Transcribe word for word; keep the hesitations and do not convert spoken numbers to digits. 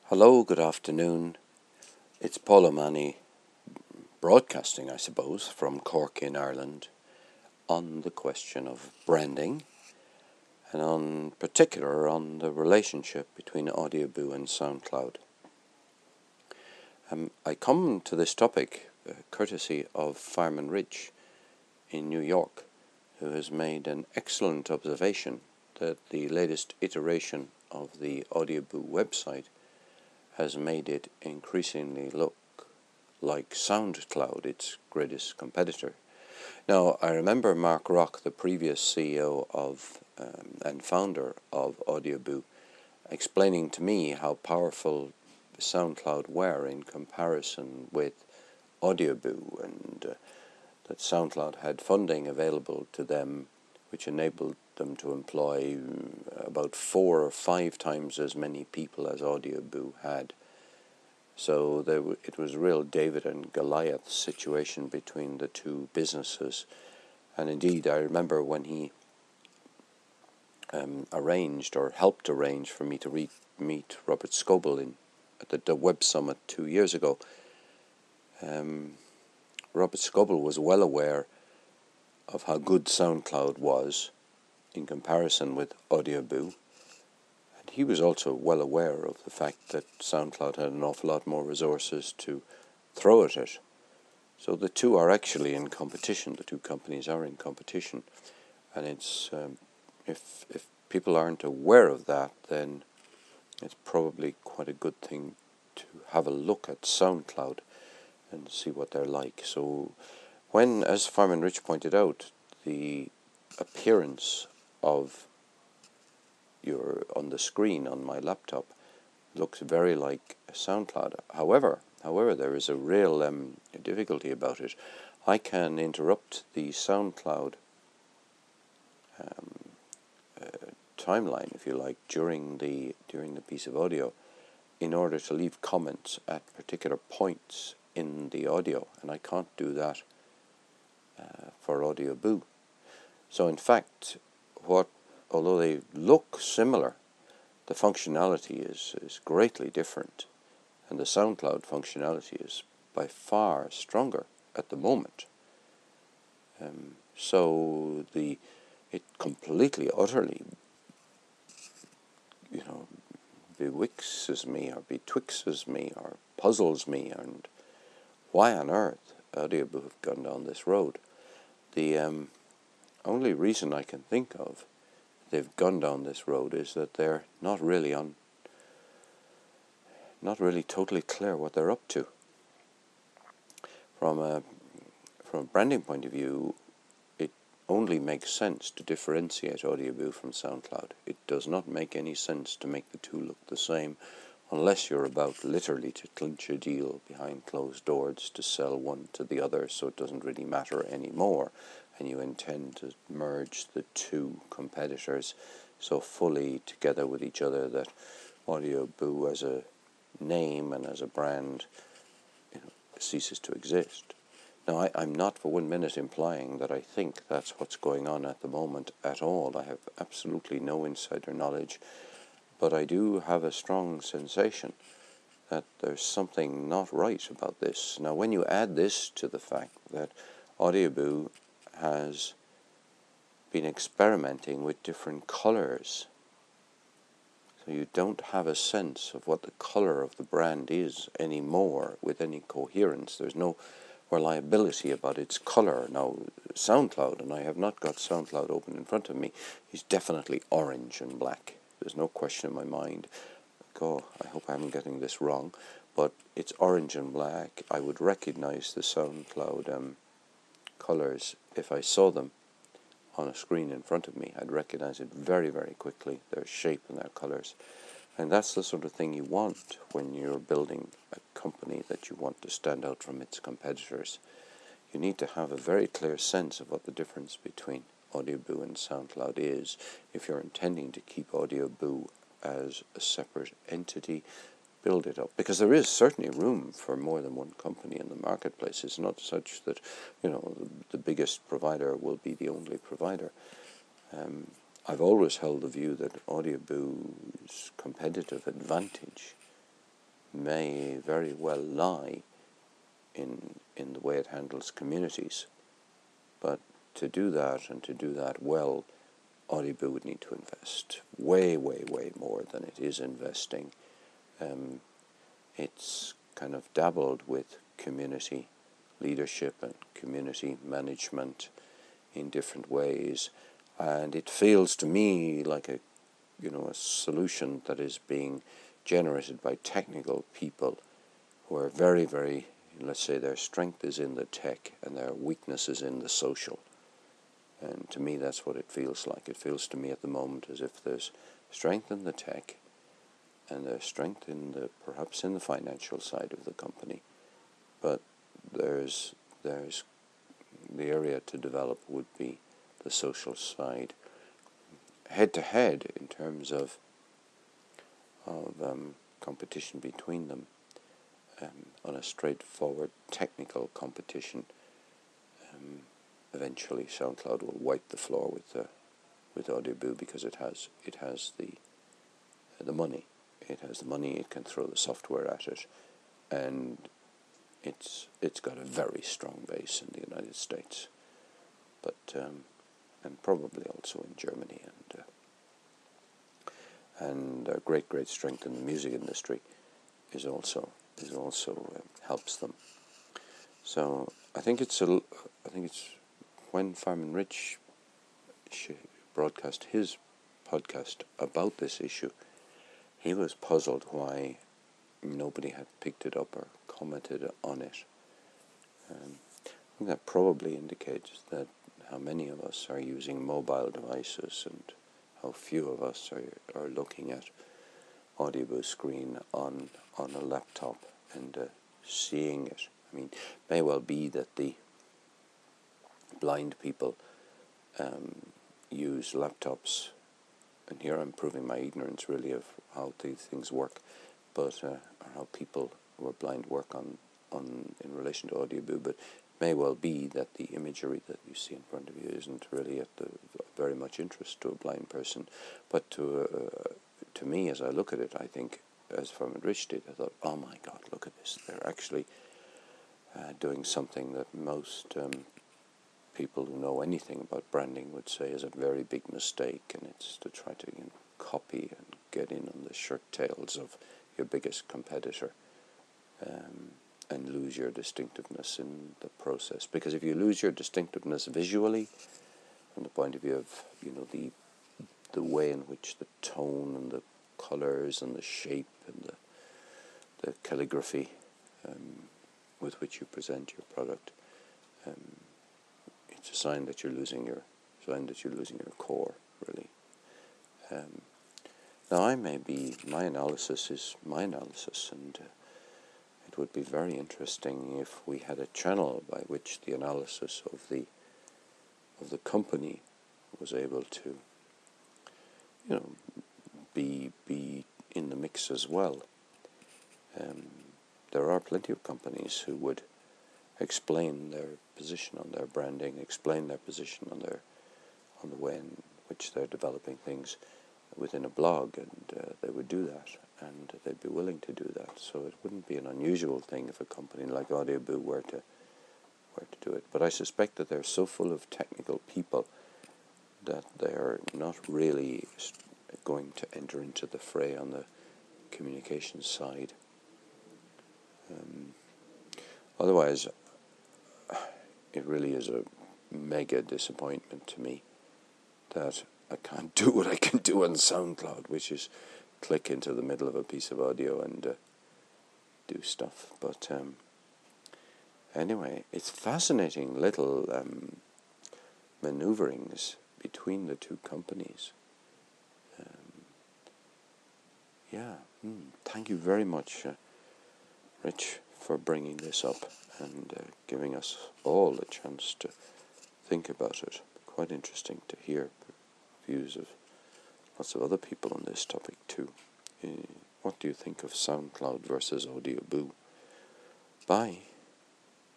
Hello, good afternoon. It's Paul O'Mahony broadcasting, I suppose, from Cork in Ireland on the question of branding and on particular on the relationship between Audioboo and SoundCloud. Um, I come to this topic uh, courtesy of Fireman Ridge in New York, who has made an excellent observation that the latest iteration of the Audioboo website has made it increasingly look like SoundCloud, its greatest competitor. Now, I remember Mark Rock, the previous C E O of um, and founder of Audioboo, explaining to me how powerful SoundCloud were in comparison with Audioboo, and uh, that SoundCloud had funding available to them which enabled them to employ about four or five times as many people as Audioboo had. So there w- it was a real David and Goliath situation between the two businesses. And indeed, I remember when he um, arranged or helped arrange for me to re- meet Robert Scoble in, at the, the Web Summit two years ago, um, Robert Scoble was well aware of how good SoundCloud was in comparison with Audioboo. And he was also well aware of the fact that SoundCloud had an awful lot more resources to throw at it. So the two are actually in competition. The two companies are in competition, and it's um, if if people aren't aware of that, then it's probably quite a good thing to have a look at SoundCloud and see what they're like. So when, as Fireman Rich pointed out, the appearance of your on the screen on my laptop looks very like SoundCloud. However, however, there is a real um, difficulty about it. I can interrupt the SoundCloud um, uh, timeline, if you like, during the during the piece of audio, in order to leave comments at particular points in the audio, and I can't do that uh, for Audioboo. So, in fact, what although they look similar, the functionality is, is greatly different, and the SoundCloud functionality is by far stronger at the moment. Um, so the it completely, utterly, you know, bewixes me or betwixes me or puzzles me, and why on earth Audioboo have gone down this road? The um, only reason I can think of they've gone down this road is that they're not really on, not really totally clear what they're up to. From a from a branding point of view, it only makes sense to differentiate Audioboo from SoundCloud. It does not make any sense to make the two look the same, unless you're about literally to clinch a deal behind closed doors to sell one to the other, so it doesn't really matter anymore, and you intend to merge the two competitors so fully together with each other that Audioboo as a name and as a brand, you know, ceases to exist. Now, I, I'm not for one minute implying that I think that's what's going on at the moment at all. I have absolutely no insider knowledge, but I do have a strong sensation that there's something not right about this. Now, when you add this to the fact that Audioboo has been experimenting with different colors, so you don't have a sense of what the color of the brand is anymore with any coherence. There's no reliability about its color. Now, SoundCloud, and I have not got SoundCloud open in front of me, is definitely orange and black. There's no question in my mind. Oh, I hope I'm getting this wrong, but it's orange and black. I would recognize the SoundCloud um, colors if I saw them on a screen in front of me. I'd recognize it very, very quickly, their shape and their colors. And that's the sort of thing you want when you're building a company that you want to stand out from its competitors. You need to have a very clear sense of what the difference between Audioboo and SoundCloud is if you're intending to keep Audioboo as a separate entity. Build it up, because there is certainly room for more than one company in the marketplace. It's not such that, you know, the, the biggest provider will be the only provider. Um, I've always held the view that Audioboo's competitive advantage may very well lie in in the way it handles communities. But to do that, and to do that well, Audioboo would need to invest way, way, way more than it is investing. Um, it's kind of dabbled with community leadership and community management in different ways, and it feels to me like a, you know, a solution that is being generated by technical people who are very, very, let's say their strength is in the tech and their weakness is in the social. And to me that's what it feels like. It feels to me at the moment as if there's strength in the tech and there's strength in the, perhaps in the financial side of the company, but there's there's the area to develop would be the social side. Head to head in terms of of um, competition between them, um, on a straightforward technical competition, um, eventually SoundCloud will wipe the floor with the with Audioboo, because it has it has the uh, the money. It has the money. It can throw the software at it, and it's it's got a very strong base in the United States, but um, and probably also in Germany, and uh, and uh, great great strength in the music industry is also is also uh, helps them. So I think it's a I think it's when Farmin Rich broadcast his podcast about this issue, he was puzzled why nobody had picked it up or commented on it. Um, I think that probably indicates that how many of us are using mobile devices and how few of us are are looking at Audioboo screen on on a laptop and uh, seeing it. I mean, it may well be that the blind people um, use laptops, and here I'm proving my ignorance really of how these things work, but uh, or how people who are blind work on, on in relation to Audioboo, but it may well be that the imagery that you see in front of you isn't really at the very much interest to a blind person, but to uh, to me, as I look at it, I think, as Farmin Rich did, I thought, oh my God, look at this. They're actually uh, doing something that most um, people who know anything about branding would say is a very big mistake, and it's to try to, you know, copy and get in on the shirt tails of your biggest competitor, um, and lose your distinctiveness in the process. Because if you lose your distinctiveness visually, from the point of view of, you know, the the way in which the tone and the colors and the shape and the the calligraphy um, with which you present your product, um, it's a sign that you're losing your sign that you're losing your core, really. Um, now, I may be my analysis is my analysis, and uh, it would be very interesting if we had a channel by which the analysis of the of the company was able to, you know, be be in the mix as well. Um, there are plenty of companies who would explain their position on their branding, explain their position on their on the way in which they're developing things within a blog, and uh, they would do that, and they'd be willing to do that. So it wouldn't be an unusual thing if a company like Audioboo were to were to do it. But I suspect that they're so full of technical people that they're not really going to enter into the fray on the communications side. Um, otherwise, it really is a mega disappointment to me that I can't do what I can do on SoundCloud, which is click into the middle of a piece of audio and uh, do stuff. But um, anyway, it's fascinating little um, maneuverings between the two companies. Um, yeah, mm, thank you very much, uh, Rich, for bringing this up and uh, giving us all a chance to think about it. Quite interesting to hear views of lots of other people on this topic too. Uh, what do you think of SoundCloud versus Audioboo? Bye.